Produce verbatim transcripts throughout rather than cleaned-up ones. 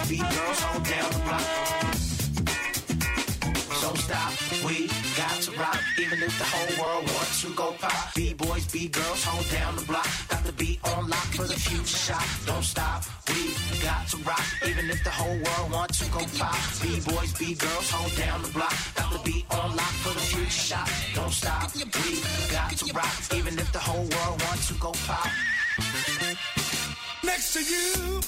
beat girls, hold down the block. Don't stop, we got to rock, even if the whole world wants to go pop. B-boys, B-girls, hold down the block. Got the beat on lock for the future shot. Don't stop, we got to rock, even if the whole world wants to go pop. B-boys, B-girls, hold down the block. Got the beat on lock for the future shot. Don't stop, we got to rock, even if the whole world wants to go pop. Next to you.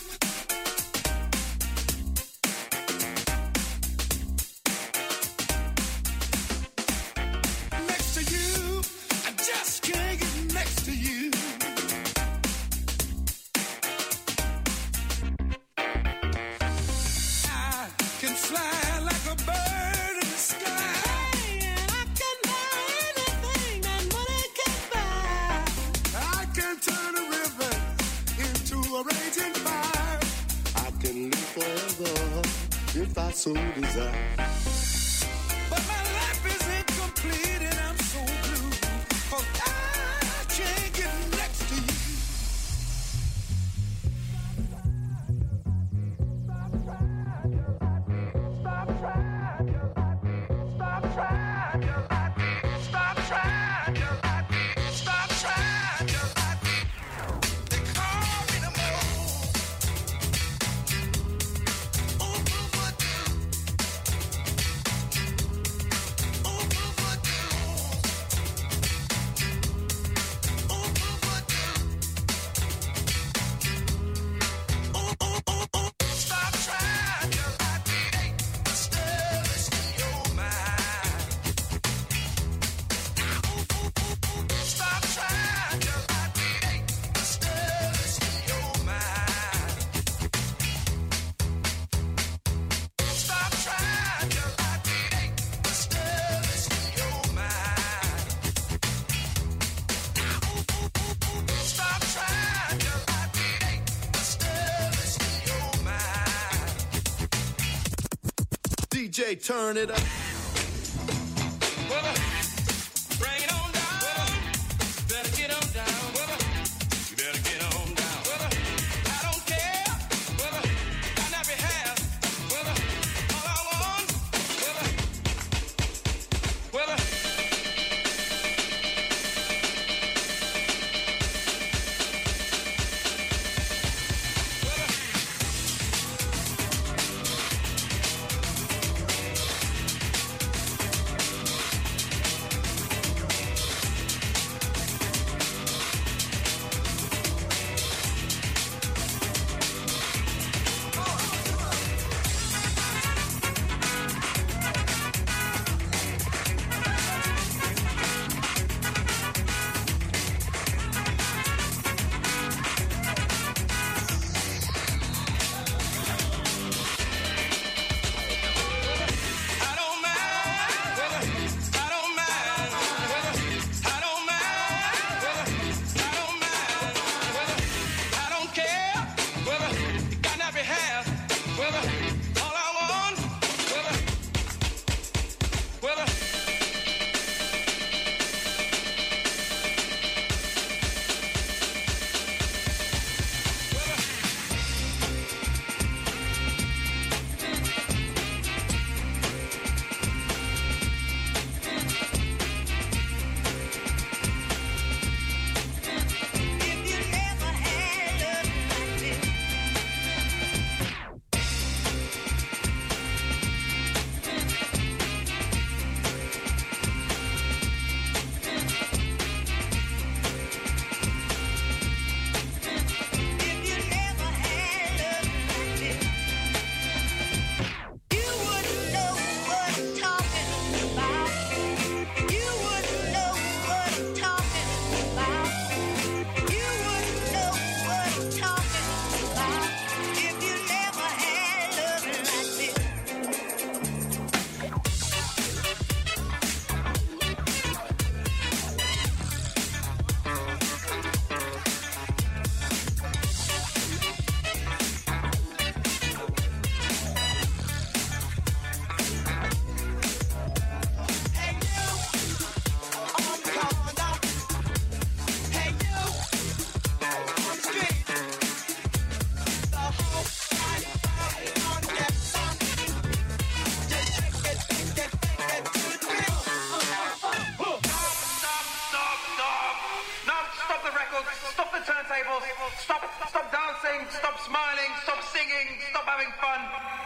If I so desire. But my life is incomplete and I'm so blue, 'cause I can't get next to you. Stop trying, stop trying, stop trying, stop trying. They call me the moon. D J, turn it up. Bring it on down. Better get on down. You better get on down. I don't care. I never have. All I want. Well, laughing, stop smiling, stop singing, stop having fun.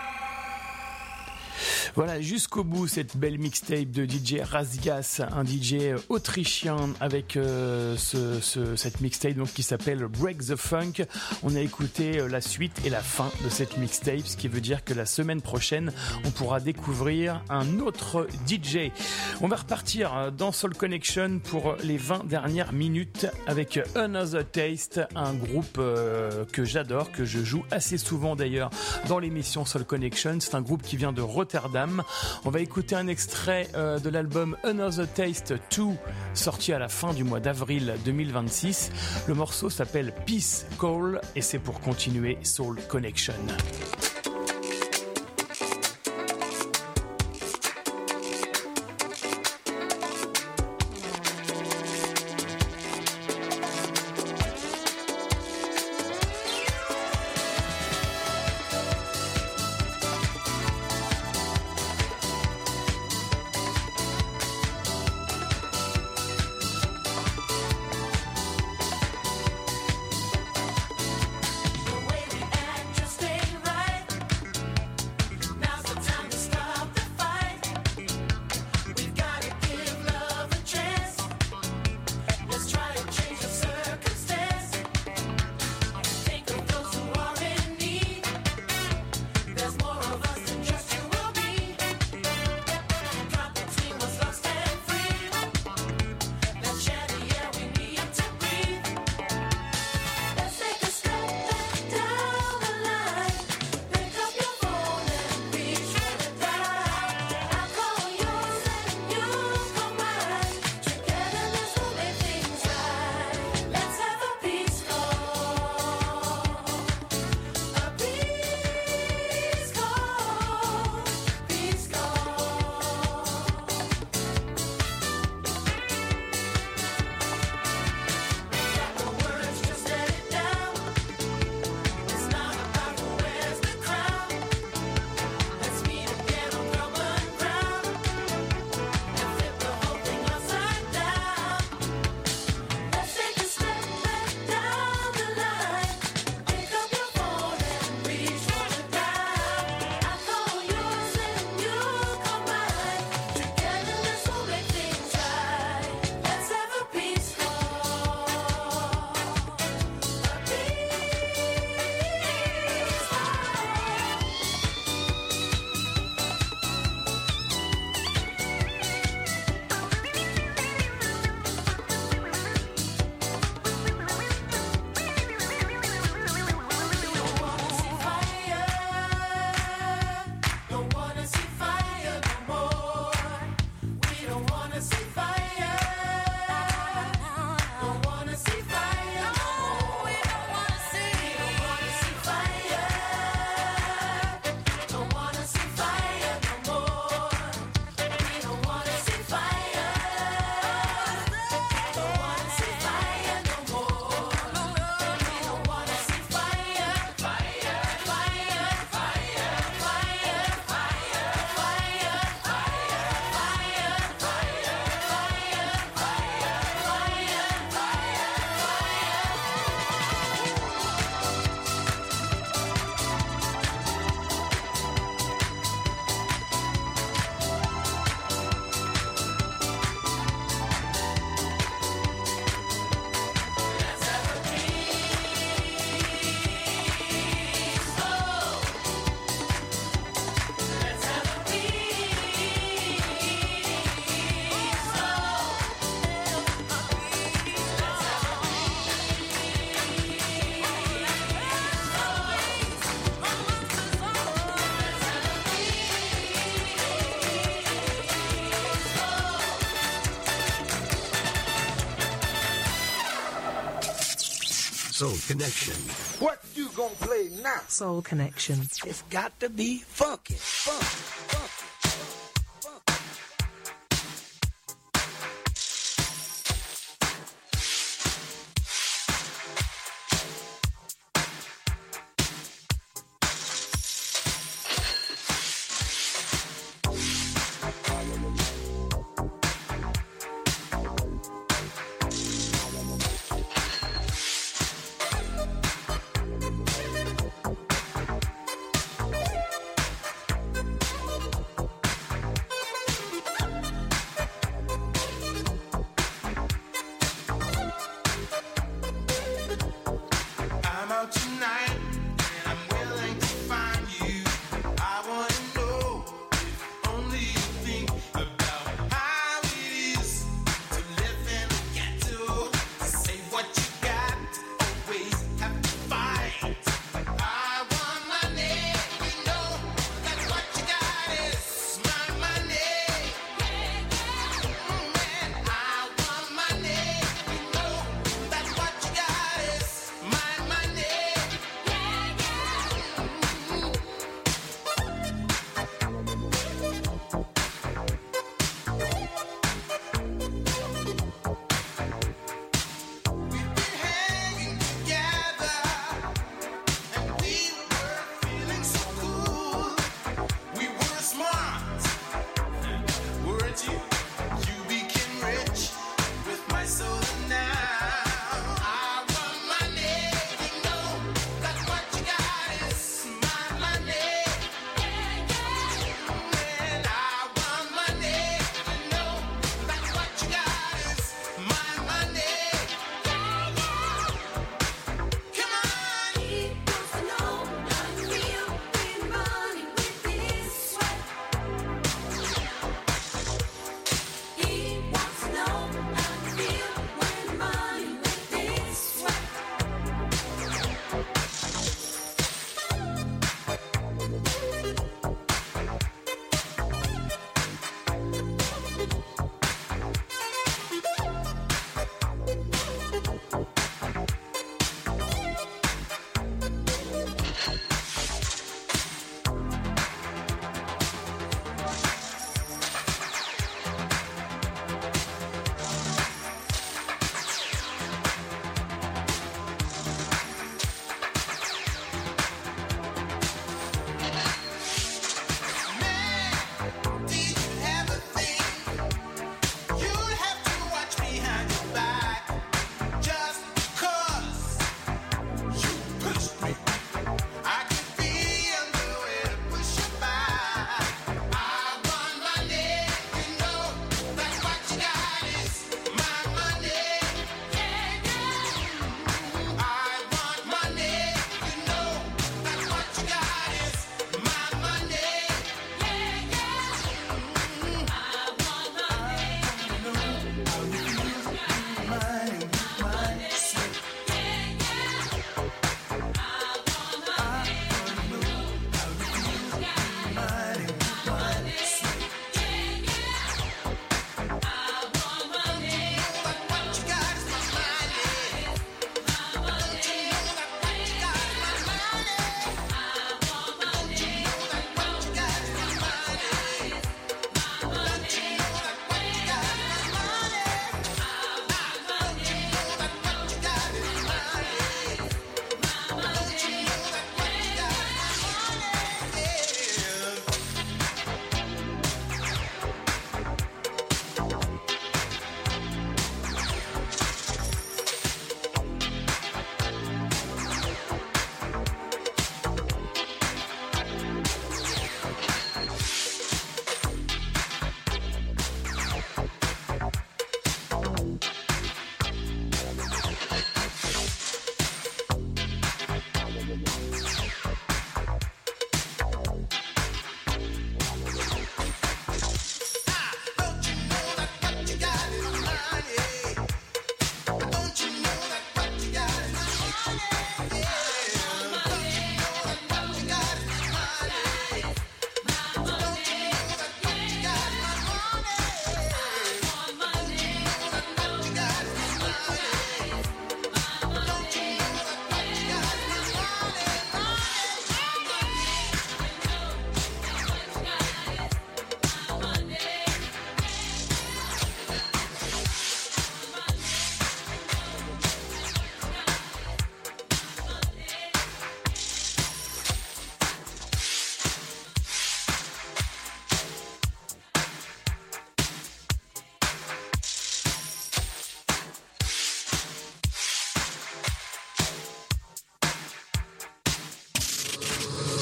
Voilà, jusqu'au bout cette belle mixtape de D J Razgas, un D J autrichien avec euh, ce, ce, cette mixtape donc, qui s'appelle Break the Funk. On a écouté euh, la suite et la fin de cette mixtape, ce qui veut dire que la semaine prochaine, on pourra découvrir un autre D J. On va repartir dans Soul Connection pour les vingt dernières minutes avec Another Taste, un groupe euh, que j'adore, que je joue assez souvent d'ailleurs dans l'émission Soul Connection. C'est un groupe qui vient de Rotterdam. On va écouter un extrait euh, de l'album Another Taste deux, sorti à la fin du mois d'avril deux mille vingt-six. Le morceau s'appelle Peace Call et c'est pour continuer Soul Connection. Soul Connection. What you gonna play now? Soul Connection. It's got to be funky, funky, funky.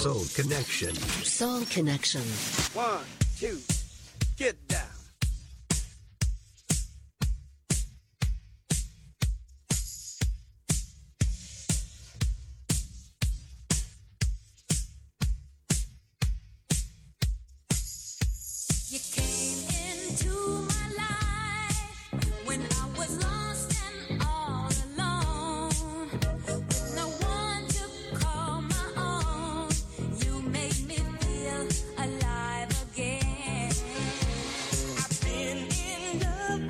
Soul Connection. Soul Connection. One, two, get down. Alive again. I've been in love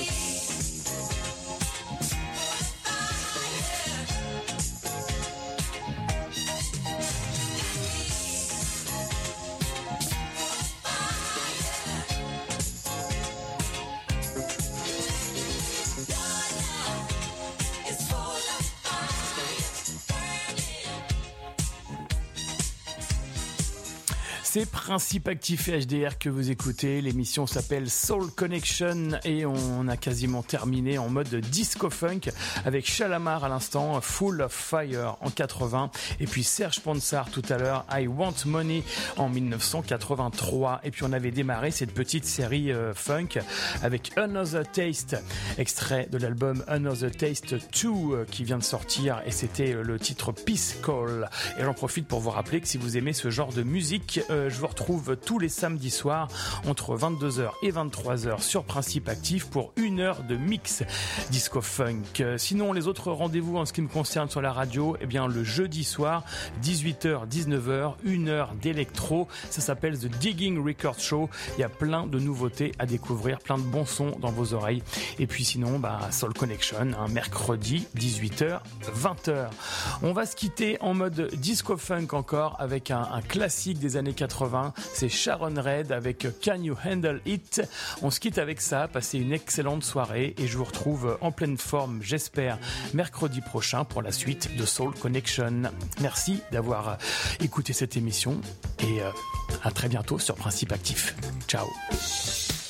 C'est Principe Actif et H D R que vous écoutez. L'émission s'appelle Soul Connection et on a quasiment terminé en mode disco funk avec Shalamar à l'instant, Full of Fire en quatre-vingts et puis Serge Ponsard tout à l'heure, I Want Money en dix-neuf cent quatre-vingt-trois. Et puis on avait démarré cette petite série euh, funk avec Another Taste, extrait de l'album Another Taste deux euh, qui vient de sortir et c'était euh, le titre Peace Call. Et j'en profite pour vous rappeler que si vous aimez ce genre de musique, euh, je vous retrouve tous les samedis soirs entre vingt-deux heures et vingt-trois heures sur Principe Actif pour une heure de mix disco funk. Sinon, les autres rendez-vous en ce qui me concerne sur la radio, eh bien le jeudi soir, dix-huit heures dix-neuf heures, une heure d'électro. Ça s'appelle The Digging Record Show. Il y a plein de nouveautés à découvrir, plein de bons sons dans vos oreilles. Et puis sinon, bah, Soul Connection, un mercredi, dix-huit heures, vingt heures. On va se quitter en mode disco funk encore avec un, un classique des années quatre-vingts. C'est Sharon Red avec Can You Handle It. On se quitte avec ça, passez une excellente soirée et je vous retrouve en pleine forme, j'espère, mercredi prochain pour la suite de Soul Connection. Merci d'avoir écouté cette émission et à très bientôt sur Principe Actif. Ciao.